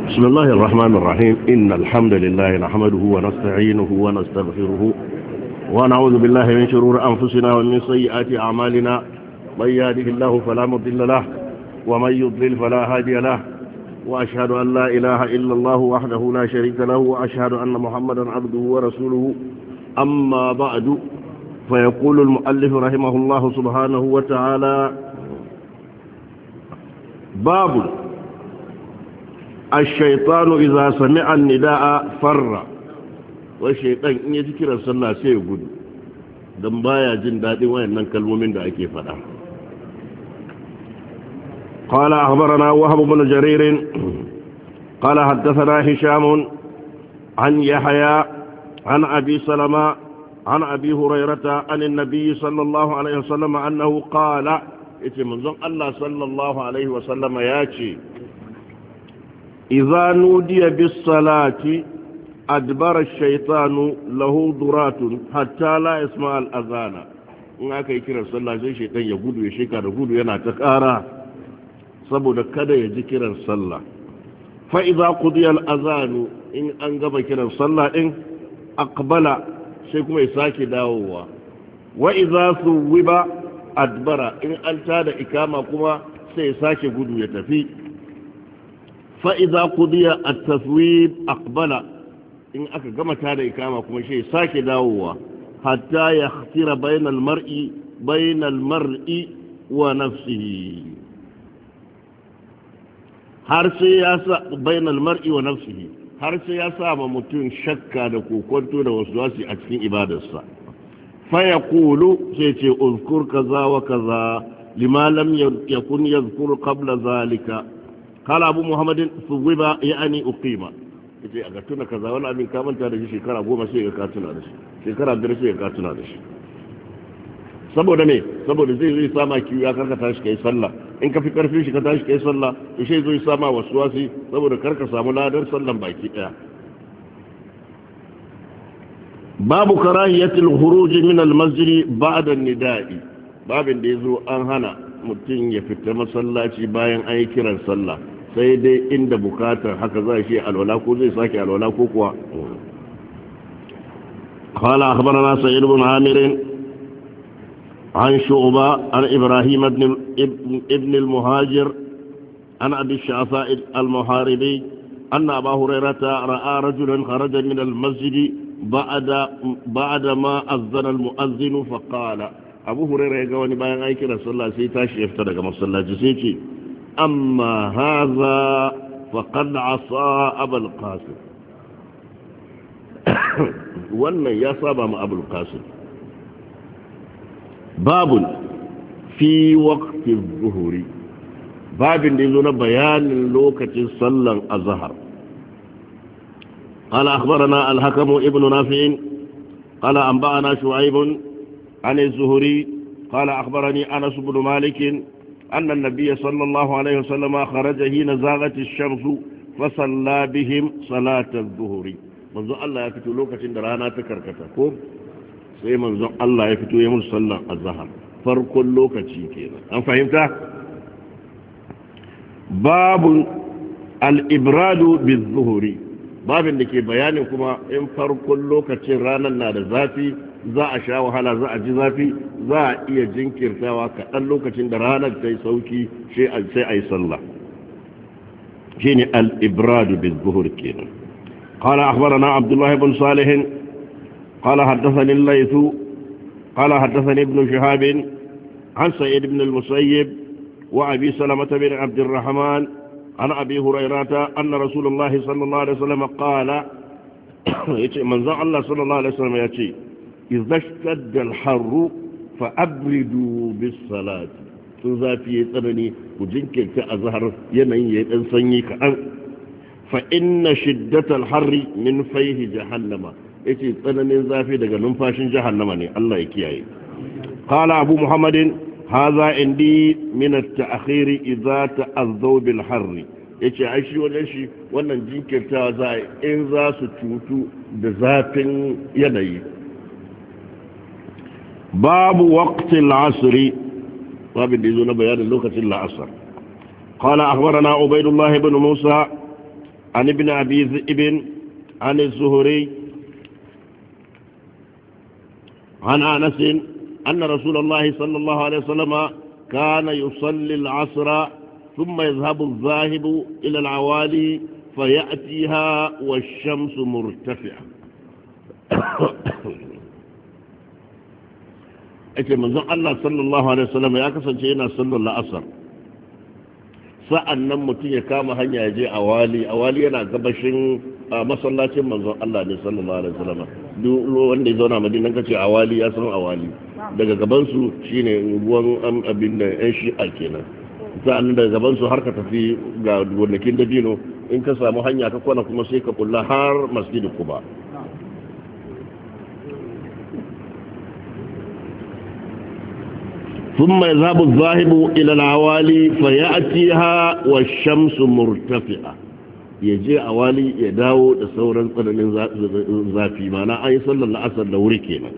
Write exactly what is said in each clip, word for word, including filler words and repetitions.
بسم الله الرحمن الرحيم إن الحمد لله نحمده ونستعينه ونستغفره ونعوذ بالله من شرور أنفسنا ومن سيئات أعمالنا من يهده الله فلا مضل له ومن يضلل فلا هادي له وأشهد أن لا إله إلا الله وحده لا شريك له وأشهد أن محمدا عبده ورسوله أما بعد فيقول المؤلف رحمه الله سبحانه وتعالى باب الشيطان إذا سمع النداء فر والشيطان إن يذكر الصلاة سيقول دنبايا جندادي وين ننكلم من دعيك فلا قال أخبرنا وهب بن جرير قال حدثنا هشام عن يحيى عن أبي سلمة عن أبي هريرة عن النبي صلى الله عليه وسلم أنه قال إتي منظم الله صلى الله عليه وسلم ياتي إذا نودي بالصلاة أدبر الشيطان له ضرات حتى لا يسمع الأذان in aka yi kiran sallah sai shaitan ya gudu ya sheka da gudu yana ta ƙara saboda kada ya ji kiran sallah fa idza qudiya al-azan in an gaba kiran sallah din aqbala sai kuma ya sake dawowa wa idza suwiba adbara in an tada ikama kuma sai ya sake gudu ya tafi fa idza qudiya at-taswib aqbala in aka gama tada ikama kuma sai ya sake dawowa hatta yakhtira bayna al-mar'i bayna al-mar'i wa nafsihi har sai ya sa bayna al-mar'i wa nafsihi har sai ya sa ma mutum shakka da kokonto da waswasi a cikin ibadarsa fa yaqulu sai ce uzkur kaza wa kaza lima lam yakun yadhkur qabla zalika qala abu muhammadin suwiba yani uqima yace aka tuna kaza wani abin ka manta da shi shekara goma sai ka tuna da shi shekara biyar sai ka tuna da shi saboda ne saboda zai zai sama kiyo ya karka tashi kai sallah in ka fi karfin shi ka tashi kai sallah to sai zai sama waswasi saboda karka samu ladar sallan baki daya babu karahiyatul khuruj min al-masjid ba'da an-nida'i babin da yazo an hana mutum ya fita masallaci bayan an yi kiran sallah sai dai inda bukatar haka za shi alwala ko zai sake alwala ko kuwa قال أخبرنا سعيد بن عامر عن شعبة عن إبراهيم بن ابن المهاجر عن أبي الشعفاء المحاربي أن أبا هريرة رأى رجلا خرج من المسجد بعد بعد ما أذن المؤذن فقال أبو هريرة يقول بيان أي كده صلى الله عليه وسلم يفترق مصلى جسيتي أما هذا فقد عصى أبا القاسم wannan ya saba ma abul qasim babun fi waqti zuhuri babin da yazo na bayanin lokacin sallan azhar qala akhbarana al-hakim ibn nafi' qala anba'ana shu'aib an az-zuhri qala akhbarani anas ibn malik anna an-nabiy sallallahu alayhi wasallam kharaja hina zaghat ash-shams fa salla bihim salat az-zuhri manzo Allah ya fito lokacin da rana ta karkata ko sai manzo Allah ya fito ya musu sallan azhar farkon lokaci kenan an fahimta babu al-ibradu biz-zuhri babin da ke bayanin kuma in farkon lokacin ranar na da zafi za a sha wahala za a ji zafi za a iya jinkirtawa kaɗan lokacin da ranar ta yi sauki sai a yi sallah shine al-ibradu biz-zuhri kenan قال أخبرنا عبد الله بن صالح قال حدثني الليث قال حدثني ابن شهاب عن سعيد بن المسيب وأبي سلمة بن عبد الرحمن عن أبي هريرة أن رسول الله صلى الله عليه وسلم قال من ذا الله صلى الله عليه وسلم يأتي إذا اشتد الحر فأبردوا بالصلاة تزافي يترني وجنك كأزهر ينين يتنسنيك أنت فإن شدة الحر من فيه جهنم يتي tsananin zafi daga numfashin jahannama ne Allah ya kiyaye قال أبو محمد هذا عندي من التأخير إذا تأذوا بالحر yace ai shi wajen shi wannan jinkirtawa za in za su cutu da zafin yanayi babu waqtil asri babin da yazo na bayanin lokacin la'asar قال أخبرنا عبيد الله بن موسى عن ابن أبي ذئب عن الزهري عن أنس أن رسول الله صلى الله عليه وسلم كان يصلي العصر ثم يذهب الذاهب إلى العوالي فيأتيها والشمس مرتفعة. ake manzon Allah sallallahu alaihi wasallam ya kasance yana sallar la'asar sa'annan mutum ya kama hanya ya je awali awali yana gabashin masallacin manzon Allah ne sallallahu alaihi wasallam duk wanda ya zauna Madina kace awali ya san awali daga gaban su shine ruwan abin da yan shi'a kenan sa'annan daga gaban su har ka tafi ga gonakin dabino in ka samu hanya ka kwana kuma sai ka kulla har masjidin Quba. ثم يذهب الذاهب إلى العوالي فيأتيها والشمس مرتفعة يجي عوالي يداو تصورا قدن ذافي معنا أي صلى الله عليه وسلم وركينا.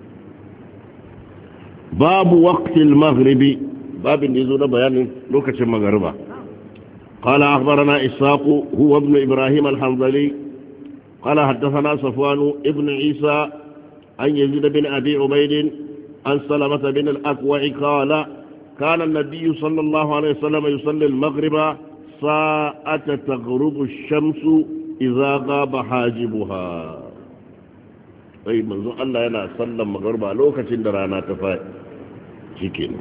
باب وقت المغرب باب يزون بيان لوكة المغربة. قال أخبرنا إسحاق هو ابن إبراهيم الحنظلي قال حدثنا صفوان ابن عيسى عن يزيد بن أبي عبيد عن سلمة بن الأكوع قال كان النبي صلى الله عليه وسلم يصلي المغرب ساعة تغرب الشمس إذا غاب حاجبها. أي منذ الله ينا صلى المغرب لوكة درانا تفاي شكين.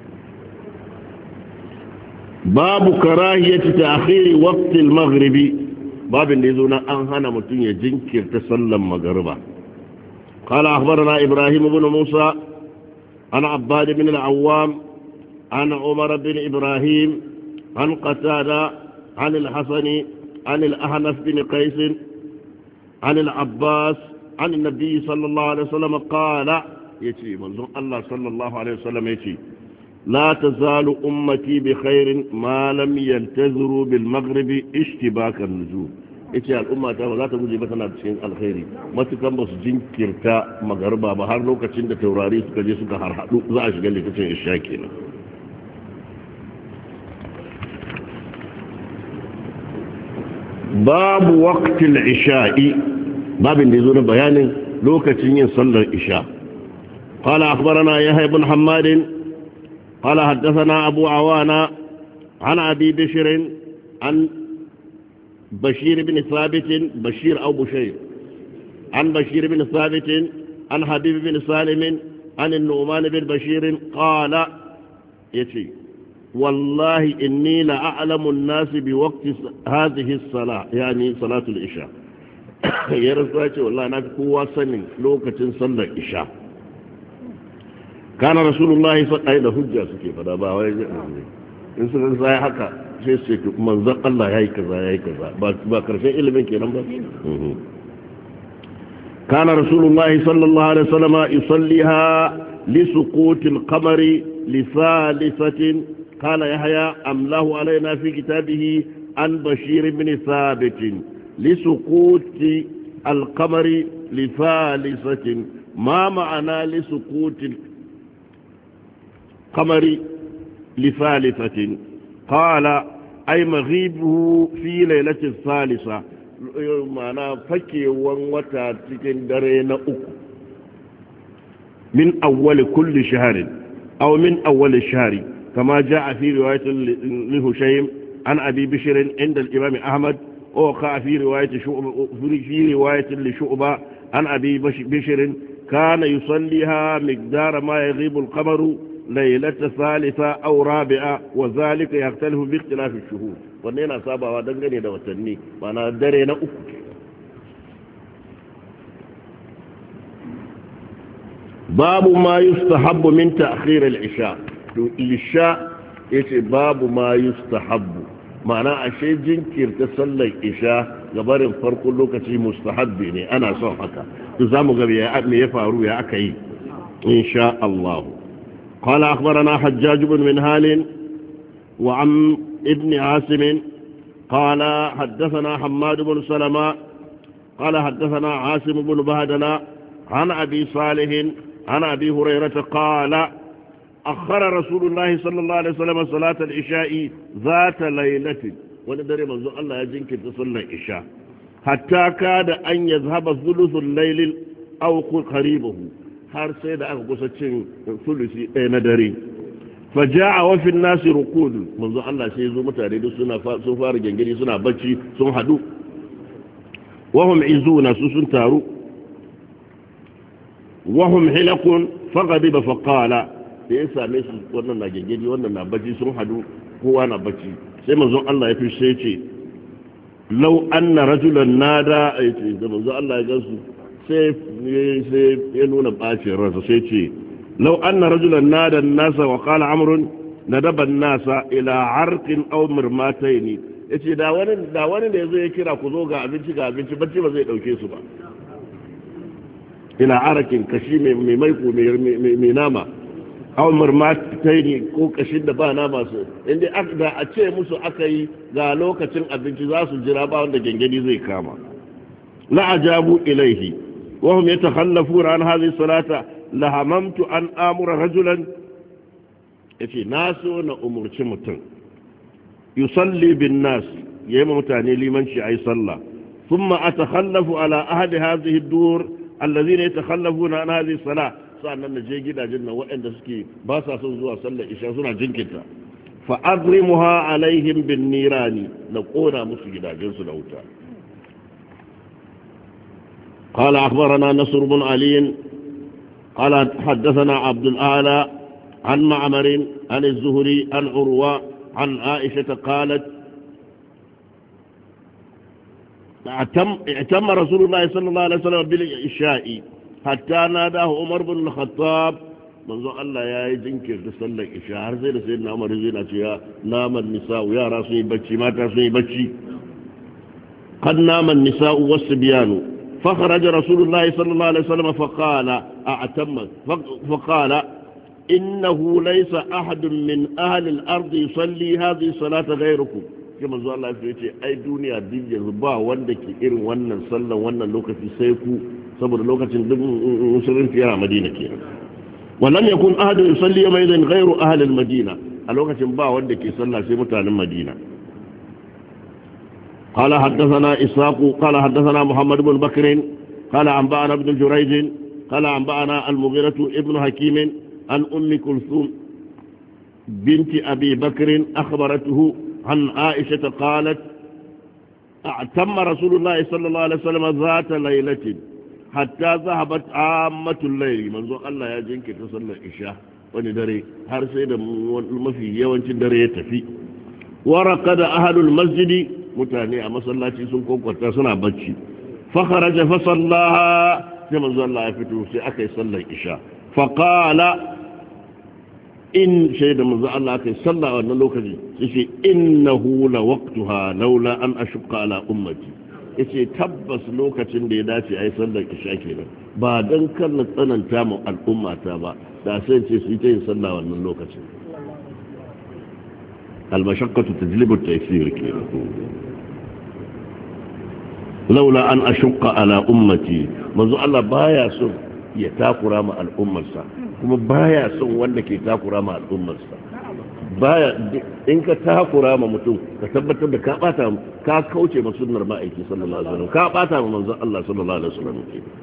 باب كراهية تأخير وقت المغرب باب النزونا أنهنا متن يجنكر تسلم المغرب. قال أخبرنا إبراهيم بن موسى عن عباد بن العوام عن عمر بن إبراهيم عن قتادة عن الحسن عن الأحنف بن قيس عن العباس عن النبي صلى الله عليه وسلم قال يتي منظر الله صلى الله عليه وسلم يتي لا تزال أمتي بخير ما لم ينتظروا بالمغرب اشتباك النجوم. ita al'umma ta ba za ta guje ba tana cikin alkhairi matukan ba su jinkirta magarba ba har lokacin da taurari suka je suka harhaɗu za a shiga lokacin isha kenan. babu waqtil isha'i babin da yazo na bayanin lokacin yin sallar isha. qala akhbarana yahya ibn hammad qala haddathana abu awana an abi bishr an بشير بن ثابت بشير أو بشير عن بشير بن ثابت عن حبيب بن سالم عن النعمان بن بشير قال يتي والله إني لأعلم الناس بوقت هذه الصلاة يعني صلاة العشاء يا رسول والله أنا في قوة سنة لوكة صلى العشاء كان رسول الله صلى الله عليه وسلم هجة كيف هذا باوي in suka sai haka sai su ce manzon Allah yayi kaza yayi kaza ba karshen ilimin kenan ba. kana rasulullah sallallahu alaihi wasallam yusalliha li suqut al-qamar li thalithatin qala yahya amlahu alaina fi kitabihi an bashir ibn thabit li suqut al-qamar li thalithatin ma ma'ana li suqut al-qamar لثالثة قال أي مغيبه في ليلة الثالثة معنى فكي وانوتا تكين درين أكو من أول كل شهر أو من أول الشهر كما جاء في رواية لهشيم عن أبي بشر عند الإمام أحمد وقع في رواية شعبة في رواية لشعبة عن أبي بشر كان يصليها مقدار ما يغيب القمر ليلة ثالثة أو رابعة وذلك يختلف باختلاف الشهور ونينا سابا ودنغني دا وتني وانا درينا أكو. باب ما يستحب من تأخير العشاء العشاء يتي باب ما يستحب معنى أشيء جنكر تصلي العشاء غبار فرق لوكتي مستحب أنا صحك تزامو غبي يا أبني يفعلوا يا أكي إن شاء الله. قال أخبرنا حجاج بن منهال وعم ابن عاصم قال حدثنا حماد بن سلمة قال حدثنا عاصم بن بهدلة عن أبي صالح عن أبي هريرة قال أخر رسول الله صلى الله عليه وسلم صلاة العشاء ذات ليلة wani dare manzo Allah ya jinkirta sallar isha hatta kada an yazhaba thuluthul layl aw qaribuhu har sai da aka kusa cin thuluthi ɗaya na dare faja'a wa fi an-nas ruqud manzo Allah sai zo mutane duk suna sun fara gengiri suna bacci sun hadu wa hum izuna su sun taru wa hum hilaqun faghadiba faqala sai ya same su wannan na gengiri wannan na bacci sun hadu kowa na bacci sai manzon Allah ya fi sai ce lau anna rajulan nada yace da manzon Allah ya gansu sai sai ya nuna bacin ransa sai ce lau anna rajulan nada an-nasa wa qala amrun nadaba an-nasa ila arqin aw mirmatayn yace da wani da wani da yazo ya kira ku zo ga abinci ga abinci bacci ba zai dauke su ba ila arqin kashi mai mai maiko mai nama aw marmataini ko kashin da ba na masu inda da a ce musu aka yi ga lokacin abinci za su jira ba wanda gengedi zai kama la ajabu ilaihi wa hum yatakhallafuna an hadhihi salata la hamamtu an amura rajulan yace naso na umurci mutum yusalli bin nas yayi mutane limanci ayi sallah thumma atakhallafu ala ahadi hadhihi ad-dur alladhina yatakhallafuna an hadhihi salah sa'annan na je gidajen nan waɗanda suke ba sa son zuwa sallar isha suna jinkinta fa azrimuha alaihim bin nirani na kona musu gidajensu da wuta قال أخبرنا نصر بن علي قال حدثنا عبد الأعلى عن معمر عن الزهري عن عروة عن عائشة قالت اعتم رسول الله صلى الله عليه وسلم بالعشاء حتى ناداه عمر بن الخطاب منذ الله يا يجنكر تصلى العشاء زي سيدنا عمر زينا يا نام النساء يا راسي بچي ما تاسي بچي قد نام النساء والصبيان فخرج رسول الله صلى الله عليه وسلم فقال اعتم فقال انه ليس احد من اهل الارض يصلي هذه الصلاه غيركم كما زو الله يقول اي دنيا دي yanzu ba wanda ke irin wannan sallan wannan lokaci sai ku saboda lokacin duk musulunci yana Madina kenan wallan yakun ahad yusalli yawmin ghayru ahli al-Madina a lokacin ba wanda ke sallah sai mutanen Madina قال حدثنا إسحاق قال حدثنا محمد بن بكر قال أنبأنا ابن جريج قال أنبأنا المغيرة ابن حكيم عن أم كلثوم بنت أبي بكر أخبرته عن عائشة قالت اعتم رسول الله صلى الله عليه وسلم ذات ليلة حتى ذهبت عامة الليل منذ الله يا جنك تصلى العشاء وندري har sai da mafi yawancin dare ya tafi ورقد أهل المسجد mutane a masallaci sun kokwata suna bacci fa kharaja fa sallaha sai manzo Allah ya fito sai aka yi sallar isha fa qala in shaida manzo Allah aka yi sallah wannan lokaci sai innahu la waqtuha laula an ashqa ala ummati yace tabbas lokacin da ya dace ayi sallar isha kenan ba dan kan tsananta mu al'ummata ba da sai ce su yi ta yin sallah wannan lokacin al-mashaqqatu tajlibu at-taysir kenan laula an ashqa ala ummati manzo Allah baya son ya takura ma al'ummarsa kuma baya son wanda ke takura ma al'ummarsa baya in ka takura ma mutum ka tabbatar da ka bata ka kauce ma sunnar ma'aiki sallallahu alaihi wasallam ka bata ma manzo Allah sallallahu alaihi wasallam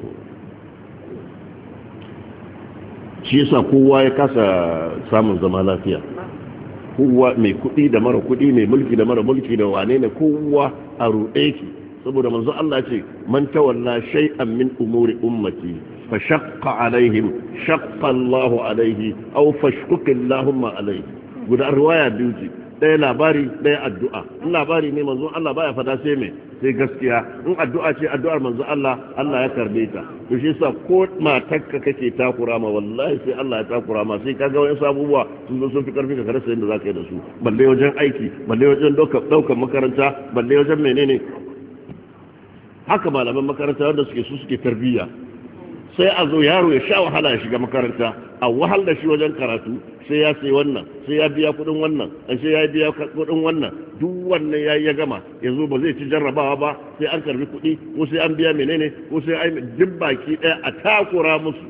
shi yasa kowa ya kasa samun zama lafiya kowa mai kudi da mara kudi mai mulki da mara mulki da wane ne kowa a ruɗe ki saboda manzo Allah ce man tawalla shay'an min umuri ummati fa shaqqa alaihim shaqqa Allahu alaihi aw fashquqa Allahumma alaihi guda riwaya biyu ce ɗaya labari ɗaya addu'a in labari ne manzo Allah baya fada sai me sai gaskiya in addu'a ce addu'ar manzo Allah Allah ya karbe ta to shi yasa ko matarka kake takura ma wallahi sai Allah ya takura ma sai kaga wayan sabuwa sun zo sun fi karfi ka karasa yadda zaka yi da su balle wajen aiki balle wajen daukar makaranta balle wajen menene haka malaman makaranta wanda suke su suke tarbiyya sai a zo yaro ya sha wahala ya shiga makaranta a wahal da shi wajen karatu sai ya sai wannan sai ya biya kudin wannan sai ya biya kudin wannan duk wannan ya ya gama yanzu ba zai ci jarrabawa ba sai an karbi kudi ko sai an biya menene ko sai ai duk baki daya a takura musu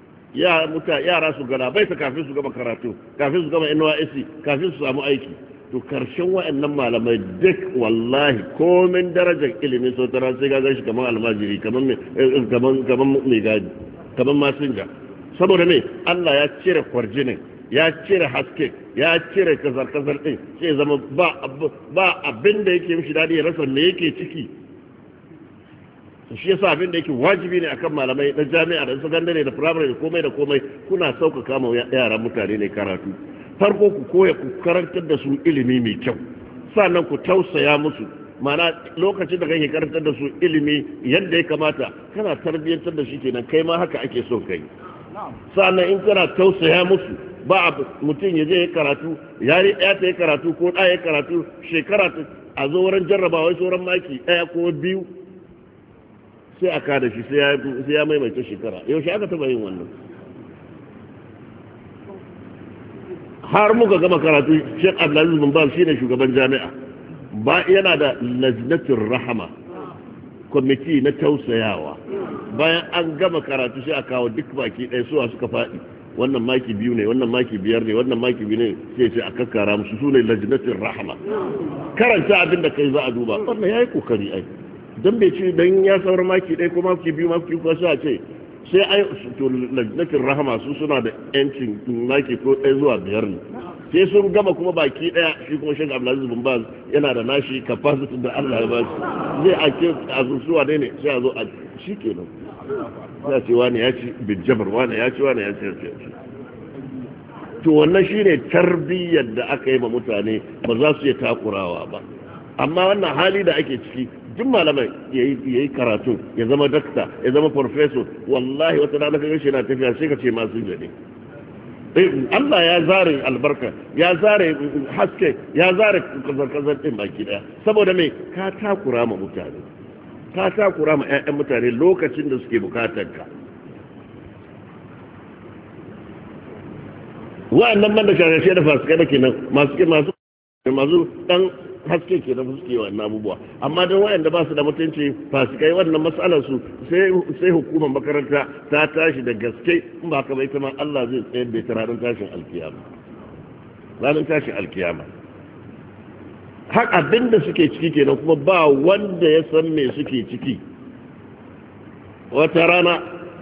ya muta yara su gana bai ta kafin su gama karatu kafin su gama N Y S C kafin su samu aiki to karshen wa'annan malamai duk wallahi komin darajar ilimin sau tara sai ga gashi kamar almajiri kamar mai gadi kamar masinja saboda me Allah ya cire kwarjinin ya cire haske ya cire kazar-kazar din sai zama ba abin da yake mishi dadi ya rasa me yake ciki shi yasa abin da yake wajibi ne akan malamai na jami'a da sakandare da firamare da komai da komai kuna sauƙaƙa ma yaran mutane ne karatu farko ku koya ku karantar da su ilimi mai kyau sannan ku tausaya musu mana lokacin da kake karantar da su ilimi yadda ya kamata kana tarbiyyantar da shi kenan kai ma haka ake so kai sannan in kana tausaya musu ba mutum ya je ya karatu yari ɗaya ta yi karatu ko ɗaya ya karatu shekara a zo wurin jarrabawa sauran maki ɗaya ko biyu sai a kada shi sai ya maimaita shekara yaushe aka taba yin wannan har muka gama karatu Sheikh Abdulaziz bin Baz shine shugaban jami'a ba yana da lajnatul rahama kwamiti na tausayawa bayan an gama karatu sai a kawo duk baki ɗaya suwa suka faɗi wannan maki biyu ne wannan maki biyar ne wannan maki biyu ne sai sai a kakkara musu su ne lajnatul rahama karanta abin da kai za a duba wannan yayi kokari ai dan bai ce dan ya saura maki ɗaya ko maki biyu maki ko sai a ce sai ai to lajnatul rahama su suna da yancin maki ko ɗaya zuwa biyar ne sai sun gama kuma baki ɗaya shi kuma Sheikh Abdulaziz bin Baz yana da nashi capacity da Allah ya ba shi zai ake azuzuwa ne ne sai a zo a shikenan ya ce wani ya ci bijabar wani ya ci wani ya ci to wannan shine tarbiyyar da aka yi ma mutane ba za su yi takurawa ba amma wannan hali da ake ciki duk malamai ya yi karatu ya zama dakta ya zama professor wallahi wata rana kaga shi na tafiya sai ka ce masu jade Allah ya zare albarka ya zare haske ya zare kazar-kazar din baki daya saboda mai ka takura ma mutane ka takura ma 'ya'yan mutane lokacin da suke bukatar ka wa'annan man da shashe da fasikai da kenan masu masu masu dan haske ke da suke wannan abubuwa amma don wayanda ba su da mutunci fasikai wannan matsalar su sai sai hukumar makaranta ta tashi da gaske in ba ka bai ta ma Allah zai tsayar da ita ranar tashin alkiyama ranar tashin alkiyama har abin da suke ciki kenan kuma ba wanda ya san me suke ciki wata rana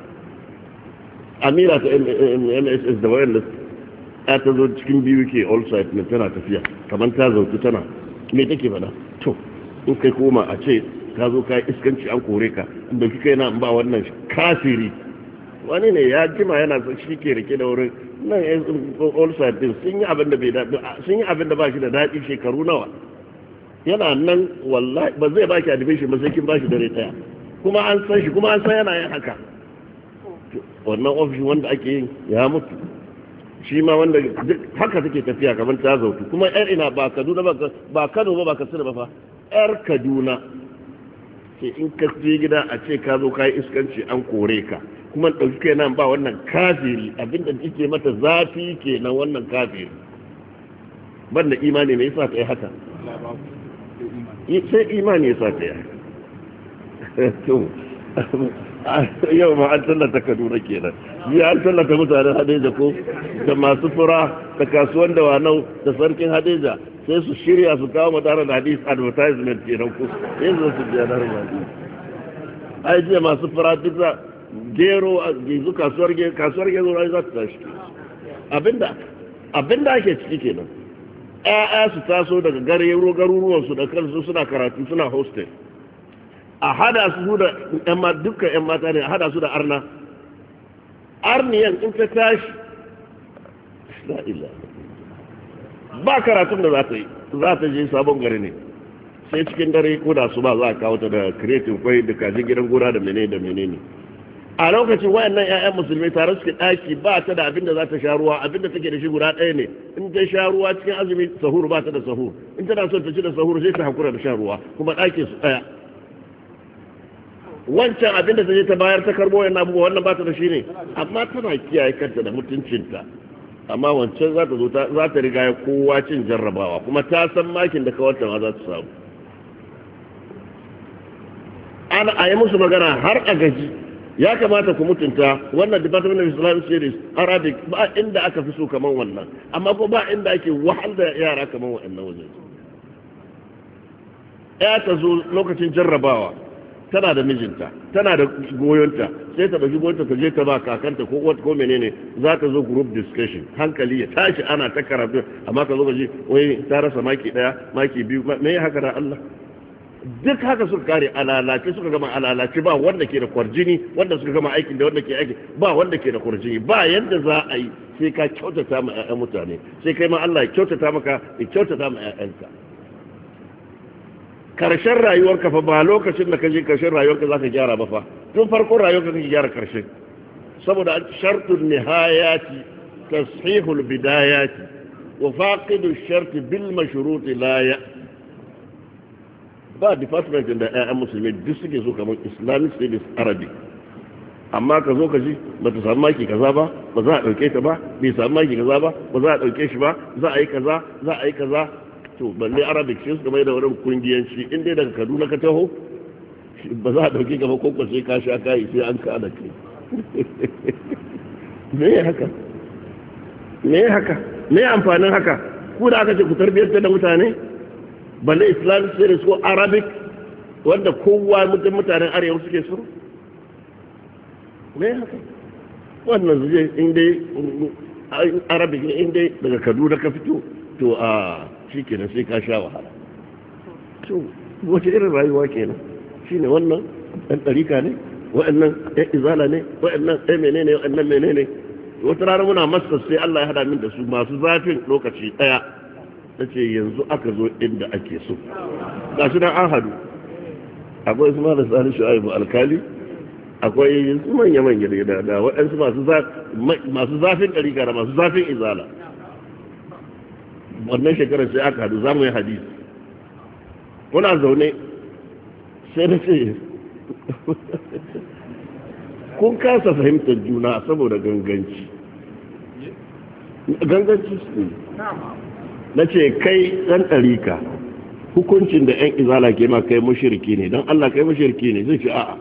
Amira ta M S S da wayanda ta zo cikin biyu ke all site ne tana tafiya kamar ta zauki tana me take fada to in kai koma a ce ka zo ka iskanci an kore ka inda kika yana ba wannan kafiri wani ne ya jima yana shi ke rike da wurin nan all side din sun yi abin da bai daɗi sun yi abin da ba shi da daɗi shekaru nawa yana nan wallahi ba zai baki admission ba sai kin bashi dare taya kuma an san shi kuma an san yana yin haka wannan ofishin wanda ake yin ya mutu shi ma wanda haka take tafiya kamar ta zautu kuma yar ina ba Kaduna ba ba Kano ba ba Katsina ba fa yar Kaduna sai in ka je gida a ce ka zo kai iskanci an kore ka kuma dauki kai nan ba wannan kafiri abinda yake mata zafi kenan wannan kafiri banda imani ne yasa kai haka sai imani yasa kai to yau ma an tallata Kaduna kenan ya an tallata mutanen Hadeja ko da masu fura da kasuwan da wanau da sarkin Hadeja sai su shirya su kawo madarar da hadis advertisement kenan ko sai su su biya dar mali ai je masu fura duk da gero a gizu kasuwar gero kasuwar gero rai za ta tashi abinda abinda ake ciki kenan ƴaƴa su taso daga garuruwan garuruwan su da kansu suna karatu suna hostel a hada su da dukkan 'yan mata ne a hada su da arna arniyan in ta tashi ba karatun da za ta yi za ta je sabon gari ne sai cikin dare ko da su ba za a kawo ta da kiretin kwai da kajin gidan gona da menene da menene a lokacin wayannan 'ya'yan musulmai tare suke daki ba ta da abin da za ta sha ruwa abin da take da shi guda ɗaya ne in ta sha ruwa cikin azumi sahur ba ta da sahur in tana so ta ci da sahur sai ta hakura da shan ruwa kuma ɗakin su ɗaya wancan abin da ta je ta bayar ta karbo yana abubuwa wannan ba ta da shi ne amma tana kiyaye kanta da mutuncinta amma wancan za ta zo za ta riga ya kowa cin jarrabawa kuma ta san makin da kawarta ma za ta samu ana a yi musu magana har a gaji ya kamata ku mutunta wannan Department of Islamic Studies Arabic ba inda aka fi so kaman wannan amma ko ba inda ake wahal da yara kaman wannan wajen ya ta zo lokacin jarrabawa tana da mijinta tana da goyonta sai ta dauki goyonta ta je ta ba kakanta ko wata ko menene za ta zo group discussion hankali ya tashi ana ta karatu amma ka zo ka ji wai ta rasa maki daya maki biyu me haka da Allah duk haka suka kare alalace suka gama alalace ba wanda ke da kwarjini wanda suka gama aikin da wanda ke aiki ba wanda ke da kwarjini ba yanda za a yi sai ka kyautata ma ƴaƴan mutane sai kai ma Allah ya kyautata maka ya kyautata ma ƴaƴanka karshen rayuwarka fa ba lokacin da ka je karshen rayuwarka zaka gyara ba fa tun farkon rayuwarka kake gyara karshe saboda shartun nihayati tashihul bidayati wa faqidu sharti bil mashrut la ya ba department da ƴaƴan musulmi duk suke so kamar Islamic Studies Arabic amma ka zo ka ji ba ta samu maki kaza ba ba za a dauke ta ba bai samu maki kaza ba ba za a dauke shi ba za a yi kaza za a yi kaza to balle Arabic shi su mai da wurin kungiyanci in dai daga Kaduna ka taho ba za a dauke ka ba ko ko sai ka sha kai sai an ka da kai me haka me haka me amfanin haka ku da aka ce ku tarbiyar da mutane balle Islamic Studies ko Arabic wanda kowa mutum mutanen arewa suke so me haka wannan zai inda Arabic ne inda daga Kaduna ka fito to a shi kenan sai ka sha wahala to wace irin rayuwa kenan shine wannan ɗan ɗarika ne wa'annan ɗan izala ne wa'annan ɗan menene wa'annan menene wata rana muna masa sai Allah ya hada min da su masu zafin lokaci ɗaya ta ce yanzu aka zo inda ake so ga shi nan an hadu akwai su mara sani shu'aibu alkali akwai su manya-manya da da waɗansu masu zafin ɗarika da masu zafin izala wannan shekarar sai aka hadu za mu yi hadisi muna zaune sai na ce kun kasa fahimtar juna saboda ganganci ganganci su na ce kai ɗan ɗarika hukuncin da 'yan izala ke ma kai mashirki ne don Allah kai mashirki ne zai ce a'a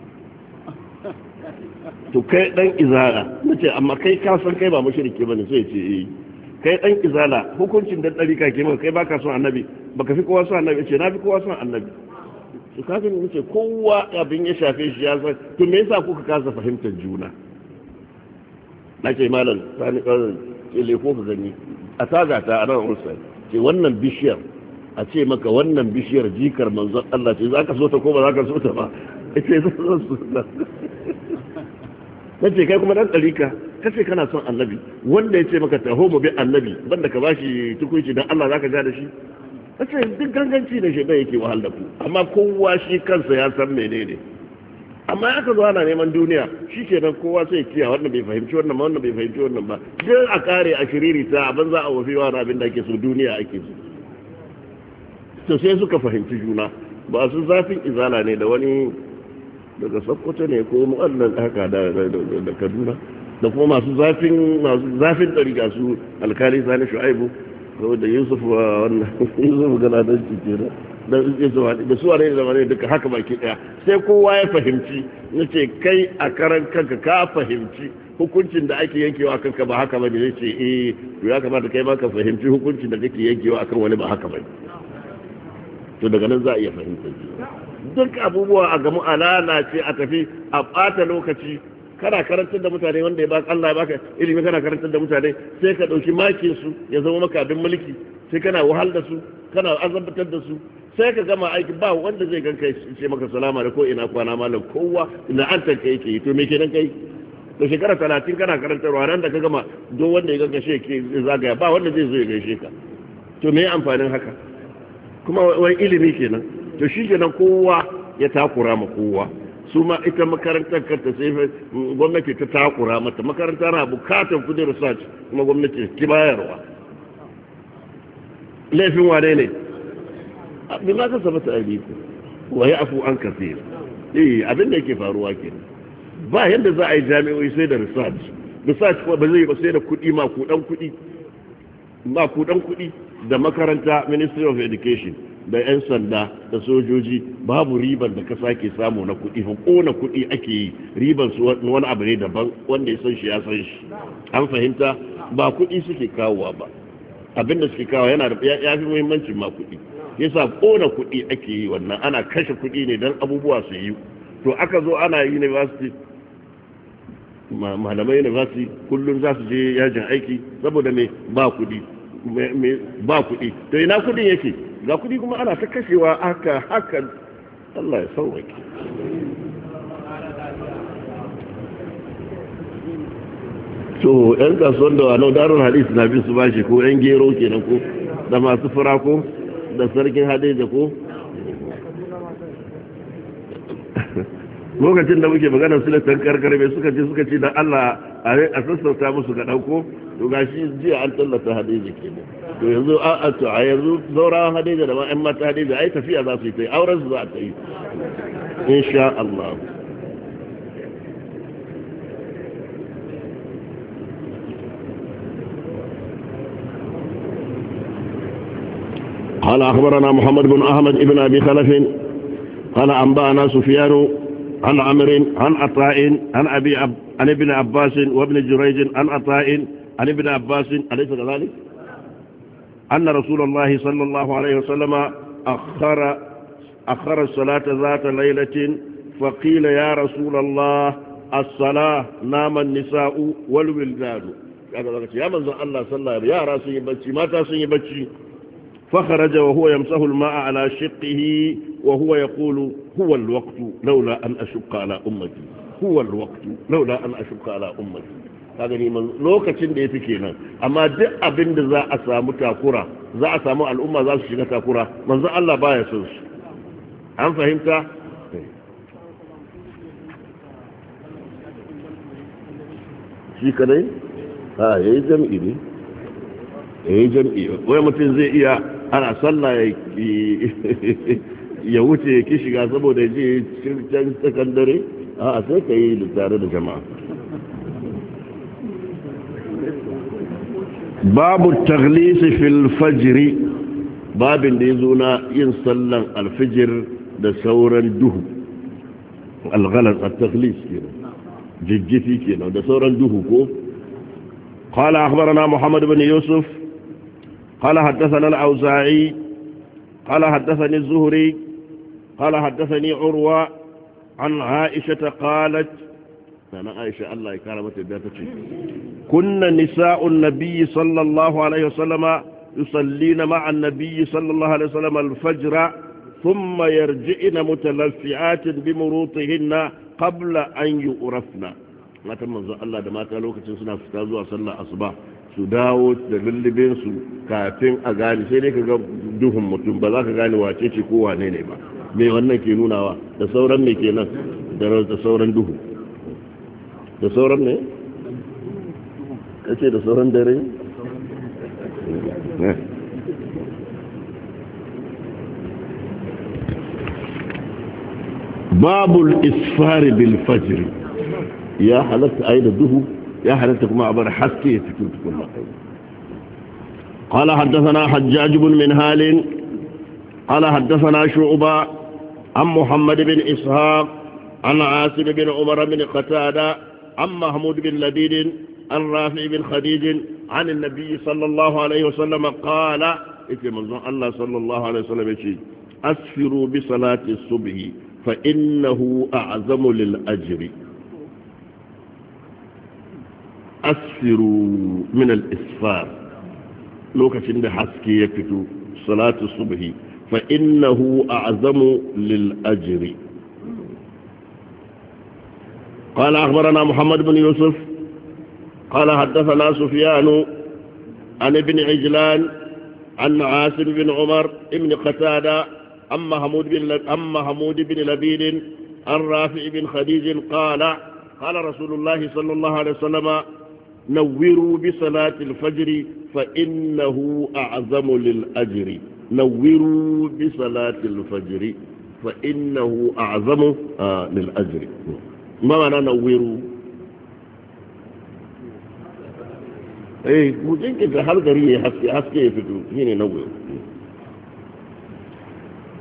to kai ɗan izala na ce amma kai kasan kai ba mashirki ba ne sai ce yi kai ɗan izala hukuncin da ɗarika ke ma kai baka son annabi baka fi kowa son annabi ce na fi kowa son annabi su kasa ne ce kowa abin ya shafe shi ya san to me yasa kuka kasa fahimtar juna na ce malam sani ƙarar ce leko ka gani a tagata a nan ursa ce wannan bishiyar a ce maka wannan bishiyar jikar manzon Allah ce za ka so ta ko ba za ka so ta ba ce zan so ta na ce kai kuma dan ɗarika ka ce kana son annabi wanda ya ce maka taho mu bi annabi banda ka bashi tukunci dan Allah za ka ja da shi na ce duk ganganci da shi yake wahal da ku amma kowa shi kansa ya san menene amma aka zo ana neman duniya shi ke nan kowa sai kiya wannan bai fahimci wannan ba wannan bai fahimci wannan ba duk a kare a shiriri ta abin za a wafi wani abin da ake so duniya ake so to sai suka fahimci juna ba su zafin izala ne da wani daga Sokoto ne ko mu'annan haka da da Kaduna da kuma masu zafin masu zafin ɗariƙa su alkali Sani Shu'aibu ko da Yusuf wannan Yusuf gana da cikin da su wane da wane duka haka baki daya sai kowa ya fahimci nace kai a karan kanka ka fahimci hukuncin da ake yankewa kanka ba haka bane yace eh to ya kamata kai ma ka fahimci hukuncin da kake yankewa akan wani ba haka bane to daga nan za a iya fahimta duk abubuwa a gamu alala ce a tafi a bata lokaci kana karantar da mutane wanda ya baka Allah ya baka ilimi kana karantar da mutane sai ka dauki makin su ya zama maka abin mulki sai kana wahal da su kana azabtar da su sai ka gama aiki ba wanda zai ganka ce maka salama da ko ina kwana malam kowa ina an tanka yake yi to me kenan kai to shekara talatin kana karantarwa nan da ka gama do wanda ya ganka shi ke zagaya ba wanda zai zo ya gaishe ka to me amfanin haka kuma wai ilimi kenan to shi kenan kowa ya takura ma kowa su ma ita makarantar kanta sai gwamnati ta takura mata makaranta na bukatar kudin research kuma gwamnati ki bayarwa laifin wane ne abin ma ka sabata aliku wa ya afu an kasir eh abin da yake faruwa kenan ba yanda za a yi jami'o'i sai da research research ko ba zai ba sai da kuɗi ma kuɗan kuɗi ma kuɗan kuɗi da makaranta Ministry of Education da 'yan sanda da sojoji babu riban da ka sake samu na kuɗi fa kona kuɗi ake yi riban su wani abu ne daban wanda ya san shi ya san shi an fahimta ba kuɗi suke kawowa ba abinda suke kawo yana da ya fi muhimmancin ma kuɗi yasa kona kuɗi ake yi wannan ana kashe kuɗi ne don abubuwa su yi to aka zo ana university malamai university kullum za su je yajin aiki saboda me ba kuɗi ba kuɗi to ina kuɗin yake ga kuɗi kuma ana ta kashewa haka haka Allah ya sauwake to yan kasuwan da wano darun hadis na bin su bashi ko yan gero kenan ko da masu fura ko da sarkin hadeja ko lokacin da muke magana su da tankar mai suka ce suka ce da Allah a sassauta musu ga dauko to gashi jiya an tallata hadeja kenan to yanzu a to a yanzu zaurawan hadeja da ma'an mata hadeja ai tafiya za su yi ta yi auren su za ta yi insha Allah قال أخبرنا محمد بن أحمد بن أبي خلف قال أنبأنا سفيان عن عمرو عن عطاء عن أبي عب... عن ابن عباس وابن جريج عن عطاء عن ابن عباس أليس كذلك أن رسول الله صلى الله عليه وسلم أخر أخر الصلاة ذات ليلة فقيل يا رسول الله الصلاة نام النساء والولدان يا من الله صلى الله عليه وسلم يا راسي بچي ما تاسي بچي فخرج وهو يمسح الماء على شقه وهو يقول هو الوقت لولا أن أشق على أمتي هو الوقت لولا أن أشق على أمتي هذا من لوكacin da yake kenan amma duk abin da za a samu takura za a samu al'umma za su shiga takura manzo Allah baya son su an fahimta shi kadai ha yayi jami'i ne yayi jami'i wai mutum zai iya ana sallah ya wuce ki shiga saboda je cikin sakandare a sai ka yi tare da jama'a babu taglisi fil fajri babin da ya zo na yin sallan alfijir da sauran duhu alghalar at-taghlis kenan jijjifi kenan da sauran duhu ko قال أخبرنا محمد بن يوسف قال حدثنا الأوزاعي قال حدثني الزهري قال حدثني عروة عن عائشة قالت أنا عائشة الله يكرمت الداتة كنا نساء النبي صلى الله عليه وسلم يصلين مع النبي صلى الله عليه وسلم الفجر ثم يرجئن متلفعات بمروطهن قبل أن يؤرفن matan manzo Allah da mata lokacin suna fita zuwa sallar asuba su dawo da lullubin su kafin a gane sai dai ka ga duhun mutum ba za ka gane wace ce ko wane ne ba me wannan ke nunawa da sauran me kenan da sauran duhu da sauran ne kace da sauran dare babul isfar bil fajr يا حلت أين الدهو يا حلتكم عبر حسكي تكون الله قال حدثنا حجاج بن منهال قال حدثنا شعبة عن محمد بن إسحاق عن عاصم بن عمر بن قتادة عن محمود بن لبيد عن رافع بن خديج عن النبي صلى الله عليه وسلم قال الله صلى الله عليه وسلم أسفروا بصلاة الصبح فإنه أعظم للأجر أسفروا من الإسفار لوكاشن ده حسكي يفتو صلاة الصبح فإنه أعظم للأجر قال أخبرنا محمد بن يوسف قال حدثنا سفيان عن ابن عجلان عن عاصم بن عمر ابن قتادة عن محمود بن عن محمود بن لبيد عن رافع بن خديج قال قال رسول الله صلى الله عليه وسلم نوروا بصلاة الفجر فإنه أعظم للأجر نوروا بصلاة الفجر فإنه أعظم آه للأجر ما معنى نوروا ايه ممكن في حال غريب حسكي حسكي يفتو هنا نور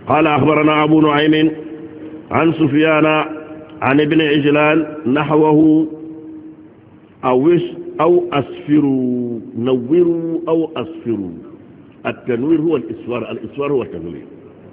قال أخبرنا أبو نعيم عن سفيان عن ابن عجلان نحوه أو أو أسفروا نوروا أو أسفروا. التنوير هو الإسفار، الإسفار هو التنوير.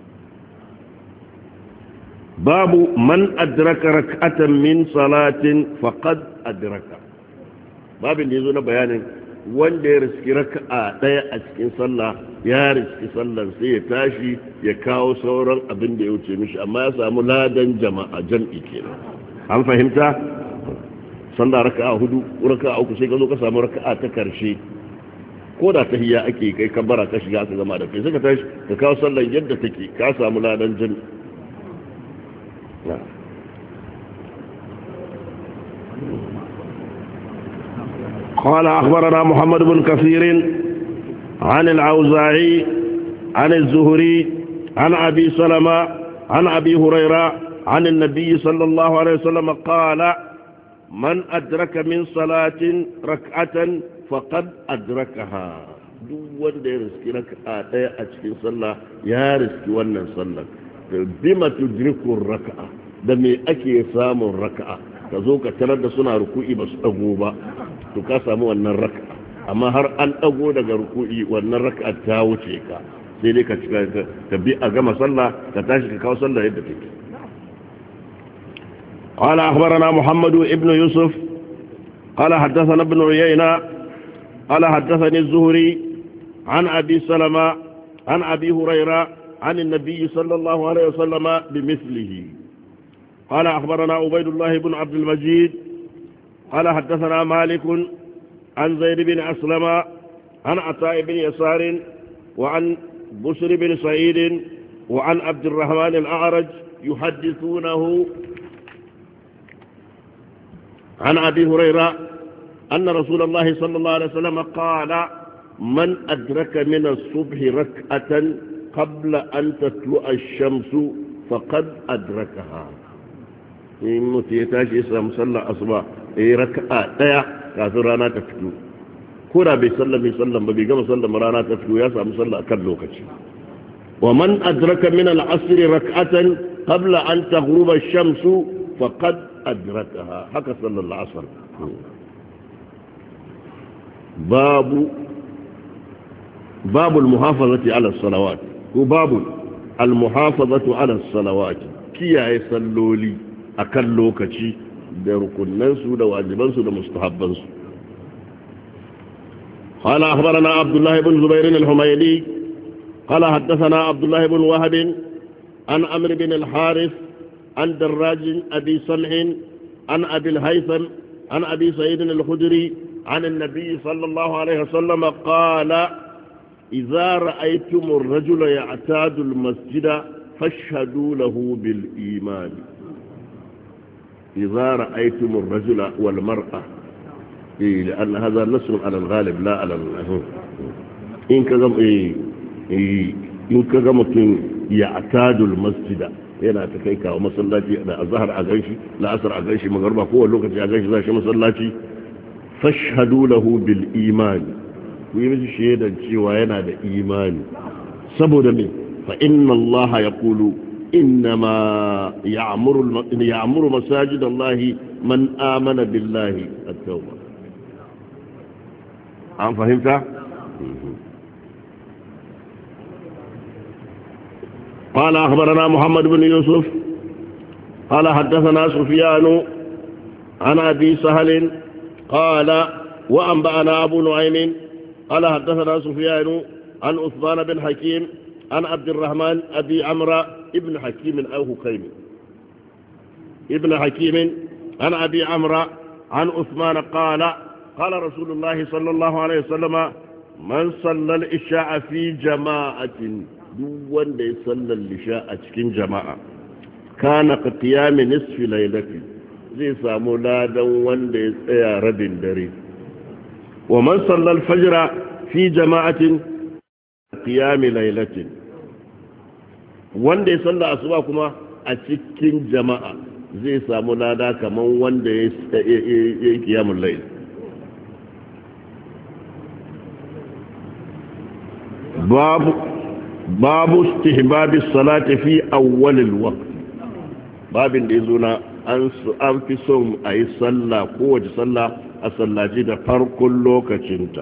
باب من أدرك ركعة من صلاة فقد أدرك. باب اللي يزون بيان wanda ya riski raka'a daya a cikin sallah ya riski sallar sai ya tashi ya kawo sauran abin da ya wuce mishi, amma ya samu ladan jama'a jam'i kenan. An fahimta? Sallah raka'a hudu raka'a uku sai ka zo ka samu raka'a ta karshe, ko da tahiyya ake kai kabbara ka shiga aka gama da kai sai ka tashi ka kawo sallar yadda take, ka samu ladan jam'i. قال أخبرنا محمد بن كثير عن العوزاعي عن الزهري عن أبي سلمة عن أبي هريرة عن النبي صلى الله عليه وسلم قال من أدرك من صلاة ركعة فقد أدركها. دون ديرسك ركعة أتكين صلى يا رسك وانا صلى. بما تدرك الركعة دمي أكي سام الركعة كذوك ترد سنة ركوئي بس أغوبا to ka samu wannan raka'a, amma har an dago daga ruku'i wannan raka'a ta wuce ka, sai dai ka ka bi a gama sallah ka tashi ka kawo sallah yadda take. قال أخبرنا محمد ابن يوسف قال حدثنا ابن عيينة قال حدثني الزهري عن أبي سلمة عن أبي هريرة عن النبي صلى الله عليه وسلم بمثله. قال أخبرنا عبيد الله بن عبد المجيد قال حدثنا مالك عن زيد بن أسلم عن عطاء بن يسار وعن بشر بن سعيد وعن عبد الرحمن الأعرج يحدثونه عن أبي هريرة أن رسول الله صلى الله عليه وسلم قال من أدرك من الصبح ركعة قبل أن تطلع الشمس فقد أدركها. in mutu ya tashi ya samu sallar asuba ya yi raka'a daya kafin rana ta fito, ko da bai sallar mai sallar ba bai gama sallar rana ta fito, ya samu sallar kan lokaci. wa man adraka min al-asr rak'atan qabla an taghruba ash-shamsu faqad adrakaha. haka sallar al-asr. babu babu al-muhafazati ala as-salawat ko babu al-muhafazatu ala as-salawat, kiyaye salloli akan lokaci da rukunansu da wajibansu da mustahabbansu. قال أخبرنا عبد الله بن زبير الحميدي قال حدثنا عبد الله بن وهب عن عمرو بن الحارث عن دراج أبي صلح عن أبي الهيثم عن أبي سعيد الخدري عن النبي صلى الله عليه وسلم قال إذا رأيتم الرجل يعتاد المسجد فاشهدوا له بالإيمان. إذا رأيتم الرجل والمرأة، إيه لأن هذا نصر على الغالب لا على الأهو. إن كذا إيه إيه إن كذا متن يعتاد المسجد yana ta kai kawo masallaci da azhar a ganshi la'asar a ganshi magarba ko lokaci a ganshi zai shi masallaci fashhadu lahu bil iman, ku yi mishi shaidan cewa yana da imani. saboda me fa inna allaha yaqulu إنما يعمر يعمر مساجد الله من آمن بالله. التوبة. عم فهمت؟ قال أخبرنا محمد بن يوسف قال حدثنا سفيان عن أبي سهل قال وأنبأنا أبو نعيم قال حدثنا سفيان عن عثمان بن حكيم عن عبد الرحمن أبي عمرو ابن حكيم أو هكيم ابن حكيم عن أبي عمرو عن عثمان قال قال رسول الله صلى الله عليه وسلم من صلى العشاء في جماعة دون يصلى العشاء في جماعة كان قيام نصف ليلة زي سامولادا وان يا رب دري. ومن صلى الفجر في جماعة قيام ليلة wanda ya salla asuba kuma a cikin jama'a zai samu lada kaman wanda ya yi kiyamul layl. babu babu istihbabi salati fi awwalil waqt babin da yazo na an an fi son ayi sallah kowace sallah a sallaci da farkon lokacinta.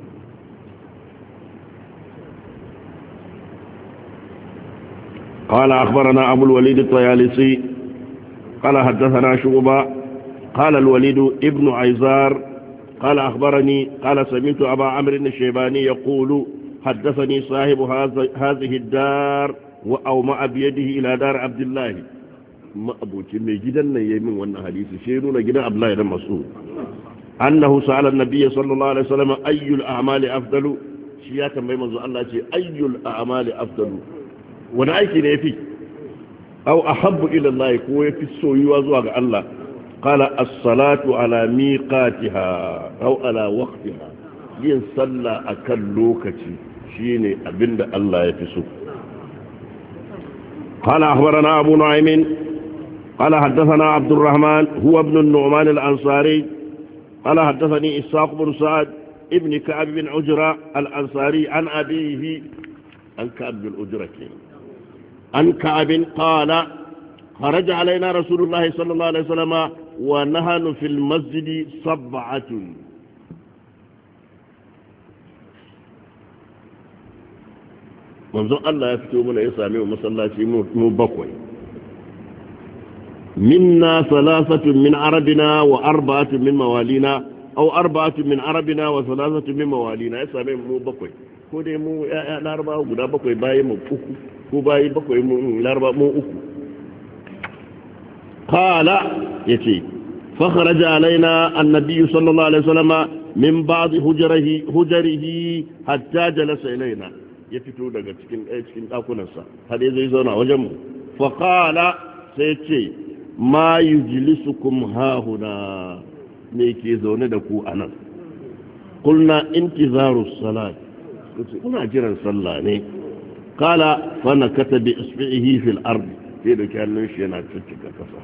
قال أخبرنا أبو الوليد الطيالسي قال حدثنا شعبة قال الوليد ابن عيزار قال أخبرني قال سمعت أبا عمرو الشيباني يقول حدثني صاحب هذه الدار وأومأ بيده إلى دار عبد الله ما أبوتي من جدا يمين وانا حديث شيرون جدا عبد الله بن مسعود أنه سأل النبي صلى الله عليه وسلم أي الأعمال أفضل شيئا بما الله أي الأعمال أفضل wani aiki ne ya fi au a habbu ilallahi ko ya fi soyuwa zuwa ga Allah kala as-salatu ala miqatiha au ala waqtiha yin sallah akan lokaci shine abinda Allah ya fi so. قال أخبرنا أبو نعيم قال حدثنا عبد الرحمن هو ابن النعمان الأنصاري قال حدثني إسحاق بن سعد ابن كعب بن عجرة الأنصاري عن أبيه عن كعب بن عجرة عن كعب قال خرج علينا رسول الله صلى الله عليه وسلم ونحن في المسجد سبعة منذ الله يفتو من يسامي ومسلاتي مو بقوي منا ثلاثة من عربنا وأربعة من موالينا أو أربعة من عربنا وثلاثة من موالينا يسامي مو بقوي كودي مو الأربعة وقدا بقوي باي مو أكو كوباي بقوي مو الأربعة مو أكو قال يتي فخرج علينا النبي صلى الله عليه وسلم من بعض هجره هجره حتى جلس إلينا يفتو daga cikin ɗaya cikin ɗakunansa har zai zauna wajenmu faƙala sai ce ma yujlisukum hahuna me ke zaune da ku anan kulna intizaru salat kuna jiran sallah ne kala fa nakata bi isbihi fil ard sai da kallon shi yana cikin kasa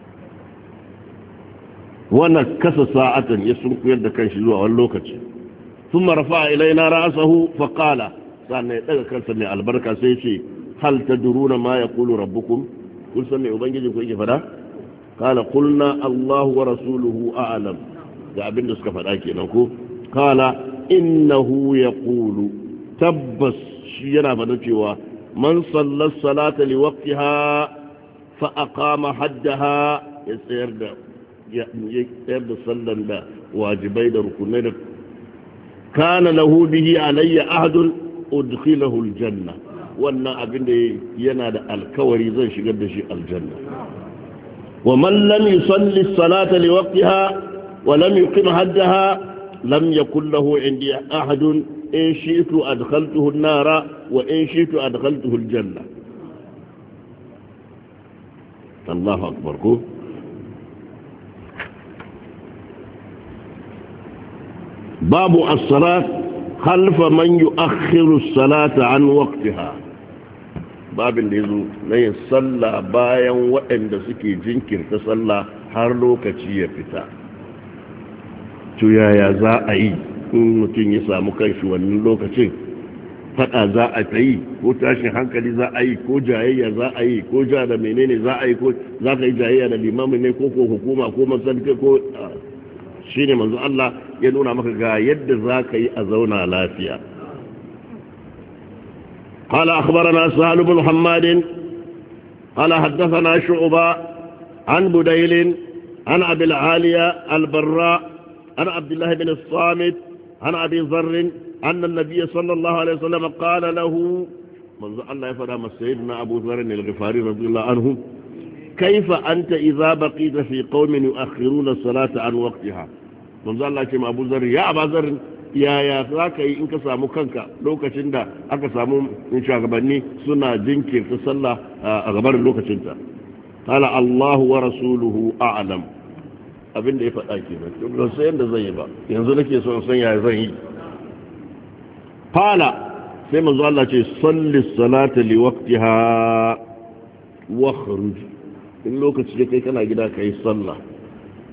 wannan kasa sa'atan ya sunkuyar da kanshi zuwa wani lokaci thumma rafa'a ilaina ra'sahu fa qala sannan ya daga kansa mai albarka sai ce hal tadruna ma yaqulu rabbukum kun san me ubangiji ku yake fada kala qulna Allahu wa rasuluhu a'lam da abinda suka fada kenan ko kala innahu yaqulu tabbas shi yana fada cewa man salla salata li waqtiha fa aqama haddaha ya tsayar da ya tsayar da sallan da wajibai da rukunai da kana lahu bihi alayya ahdun udkhilahu aljanna wannan abin da yana da alkawari zan shigar da shi aljanna wa man lam yusalli as-salata li waqtiha wa lam yuqim haddaha lam yakul lahu indi ahadun in shi'tu adkhaltuhu an-nara wa in shi'tu adkhaltuhu al-janna Allahu akbar ko babu as-salat خلف من يؤخر الصلاة عن وقتها babin da yazo na yin sallah bayan waɗanda suke jinkirta sallah har lokaci ya fita to yaya za a yi in mutum ya samu kanshi wannan lokacin fada za a ta yi ko tashin hankali za a yi ko jayayya za a yi ko ja da menene za a yi ko za ka yi jayayya da limamin ne ko ko hukuma ko masalika ko shine manzo Allah ya nuna maka ga yadda zaka yi a zauna lafiya قال أخبرنا سهل بن حماد قال حدثنا شعبة عن بديل عن أبي العالية البراء عن عبد الله بن الصامت عن أبي ذر أن النبي صلى الله عليه وسلم قال له منذ الله يفرم سيدنا أبو ذر الغفاري رضي الله عنه كيف أنت إذا بقيت في قوم يؤخرون الصلاة عن وقتها منذ الله كما أبو ذر يا أبا ذر يا يا ذاك إنك سامو كنك لوكا تندا أكا سامو إن شاغبني سنة جنكر تصلى أغبر لوكا تندا قال الله ورسوله أعلم abin da ya faɗa ke nan don sai yadda zan yi ba yanzu nake so in san yaya zan yi fala sai manzo Allah ce salli salata li waqtiha wa khuruj in lokaci da kai kana gida kai sallah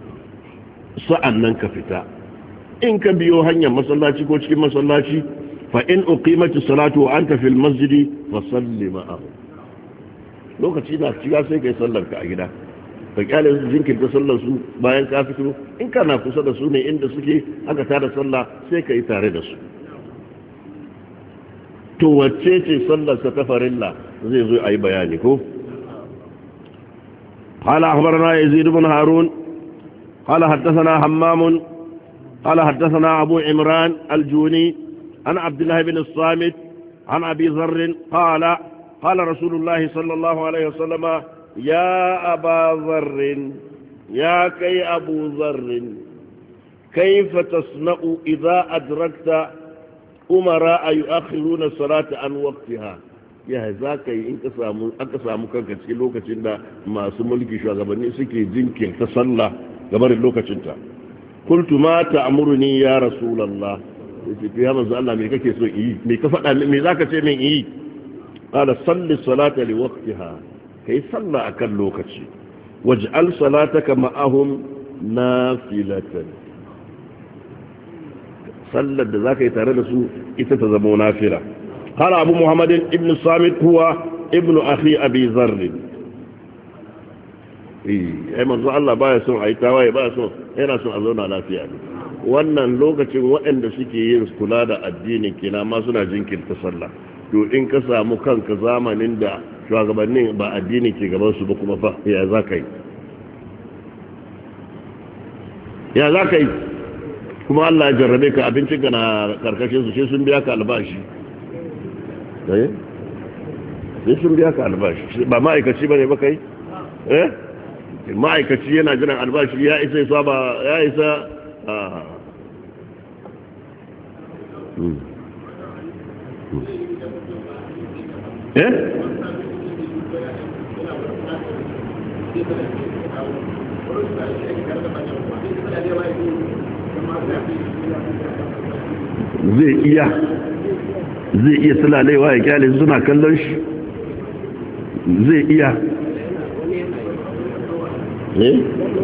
sa'an nan ka fita in ka biyo hanyar masallaci ko cikin masallaci فإن أقيمت الصلاة وأنت في المسجد فصل معه lokaci na shiga sai kai sallar ka a gida ka kyale su jinkirta sallar su bayan ka fito in kana kusa da su ne inda suke aka tada sallah sai ka yi tare da su to wacce ce sallar sa ta farilla zai zo ayi bayani ko قال أخبرنا يزيد بن هارون قال حدثنا حمام قال حدثنا أبو عمران الجوني عن عبد الله بن الصامت عن أبي ذر قال قال رسول الله صلى الله عليه وسلم يا أبا ذر يا كي أبو ذر كيف تصنع إذا أدركت أمراء يؤخرون الصلاة عن وقتها ya za ka yi in aka samu kanka cikin lokacin da masu mulki shugabanni suke jinkirta sallah gabarin lokacinta kultu ma ta'muruni ya rasulullah yace ya manzo Allah me kake so yi me ka faɗa me zaka ce min yi qala salli salata li waqtiha kai sallah akan lokaci waj'al salataka ma'ahum nafilatan sallar da zaka yi tare da su ita ta zama nafila قال أبو محمد ابن الصامت هو ابن أخي أبي ذر إيه أما الله بايا سون أي تاواي بايا سون هنا سون أزونا لا فيها wannan lokacin waɗanda suke yin kula da addinin kina ma suna jinkirta sallah to in ka samu kanka zamanin da shugabannin ba addini ke gaban su ba kuma fa ya za ka yi ya za ka yi kuma Allah ya jarrabe ka abincin ka na karkashin su sai sun biya ka albashi eh sai sun biya ka albashi ba ma'aikaci bane ba kai eh ma'aikaci yana jiran albashi ya isa ya saba ya isa eh zai iya zai iya sulalewa ya kyale suna kallon shi zai iya eh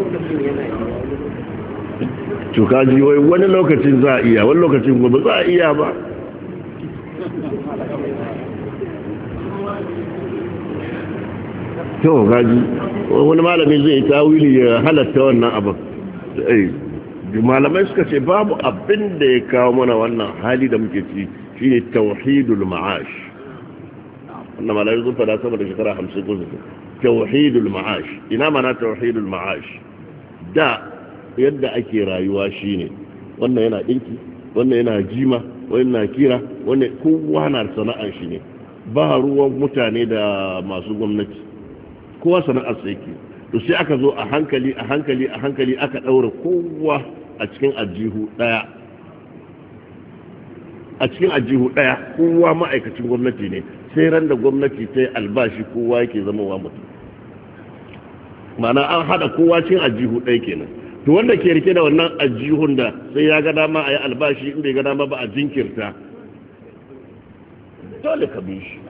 tukaji wai wani lokacin za a iya wani lokacin ba za a iya ba to gaji wani malami zai yi tawili ya halatta wannan abin malamai suka ce babu abin da ya kawo mana wannan hali da muke ci shine tauhidul ma'ash wannan malamai sun fada sama da shekara hamsin ko sittin tauhidul ma'ash ina mana tauhidul ma'ash da yadda ake rayuwa shine wannan yana dinki wannan yana jima wannan na kira wannan kowa na sana'ar shi ne ba ruwan mutane da masu gwamnati kowa sana'ar sai ke to sai aka zo a hankali a hankali a hankali aka daura kowa a cikin ajihu daya a cikin ajihu daya kowa ma'aikacin gwamnati ne sai ran da gwamnati ta yi albashi kowa yake zama wa mutum ma'ana an hada kowa cikin ajihu daya kenan to wanda ke rike da wannan ajihun da sai ya ga dama a yi albashi in bai ga dama ba a jinkirta dole ka bi shi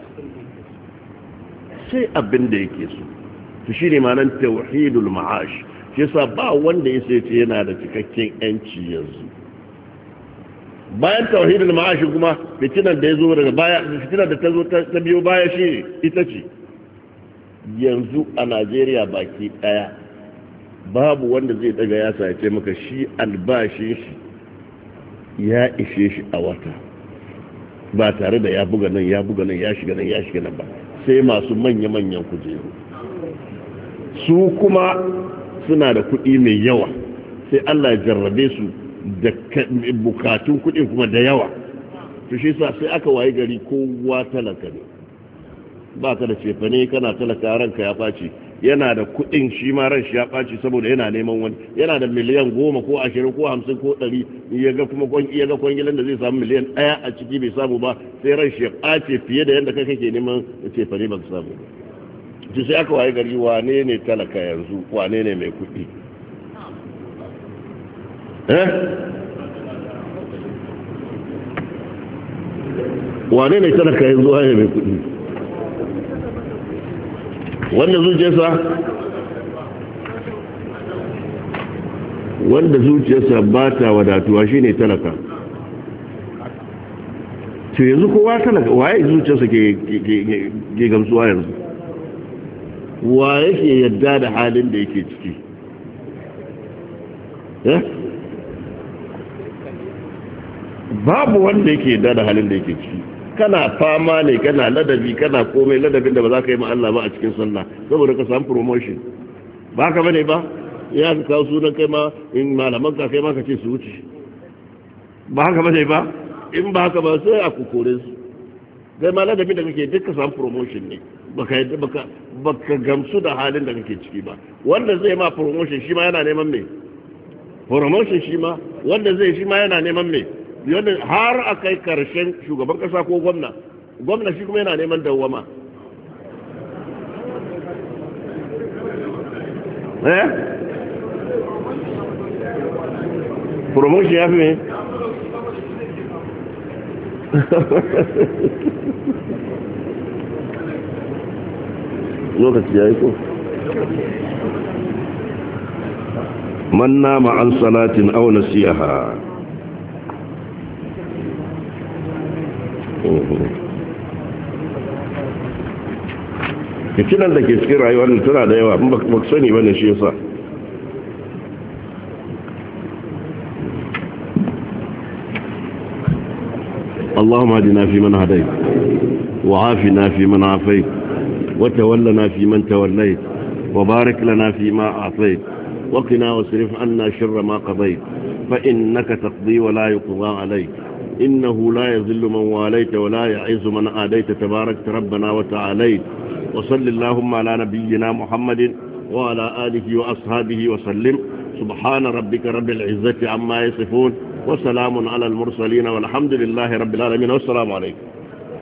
sai abin da yake so to shine ma'anar tauhidul ma'ash shi yasa ba wanda ya ce yana da cikakken yanci yanzu bayan tauhidul ma'ash kuma fitinar da ya zo daga baya fitinar da ta zo ta biyo baya shi ita ce yanzu a Najeriya baki daya babu wanda zai daga ya sace maka shi albashin shi ya ishe shi a wata ba tare da ya buga nan ya buga nan ya shiga nan ya shiga nan ba sai masu manya-manyan kujeru su kuma suna da kuɗi mai yawa sai Allah ya jarrabe su da bukatun kuɗin kuma da yawa to shi sa sai aka wayi gari kowa talaka ne ba ka da cefane kana talaka ranka ya ɓaci yana da kuɗin shi ma ran shi ya ɓaci saboda yana neman wani yana da miliyan goma ko ashirin ko hamsin ko ɗari ya ga kuma ya ga kwangilan da zai samu miliyan ɗaya a ciki bai samu ba sai ran shi ya ɓace fiye da yadda kai kake neman cefane ba ka samu ba ji sai aka waye gari wane ne talaka yanzu wane ne mai kuɗi eh wane ne talaka yanzu wane mai kuɗi wanda zuciyarsa wanda zuciyarsa ba ta wadatuwa shine talaka to yanzu kowa talaka waye zuciyarsa ke ke gamsuwa yanzu wa yake yadda da halin da yake ciki eh babu wanda yake yadda da halin da yake ciki kana fama ne kana ladabi kana komai ladabin da ba za ka yi ma Allah ba a cikin sallah saboda ka samu promotion ba ka bane ba ya ka kawo sunan kai ma in malaman ka kai ma ka ce su wuce ba haka bane ba in ba haka ba sai a kukure su kai ma ladabin da kake duka samu promotion ne baka yadda baka baka gamsu da halin da kake ciki ba wanda zai ma promotion shi ma yana neman me promotion shi ma wanda zai shi ma yana neman me yadda har a kai karshen shugaban kasa ko gwamna gwamna shi kuma yana neman dawwama eh promotion ya fi me lokaci ya yi ko man nama an salatin aw nasiha fitinan da ke cikin rayuwar tana da yawa ba ku sani bane shi yasa اللهم اهدنا فيمن هديت وعافنا فيمن عافيت وتولنا فيمن توليت وبارك لنا فيما أعطيت وقنا واصرف عنا شر ما قضيت فإنك تقضي ولا يقضى عليك إنه لا يذل من واليت ولا يعز من آديت تبارك ربنا وتعاليت وصل اللهم على نبينا محمد وعلى آله وأصحابه وسلم سبحان ربك رب العزة عما يصفون وسلام على المرسلين والحمد لله رب العالمين والسلام عليكم.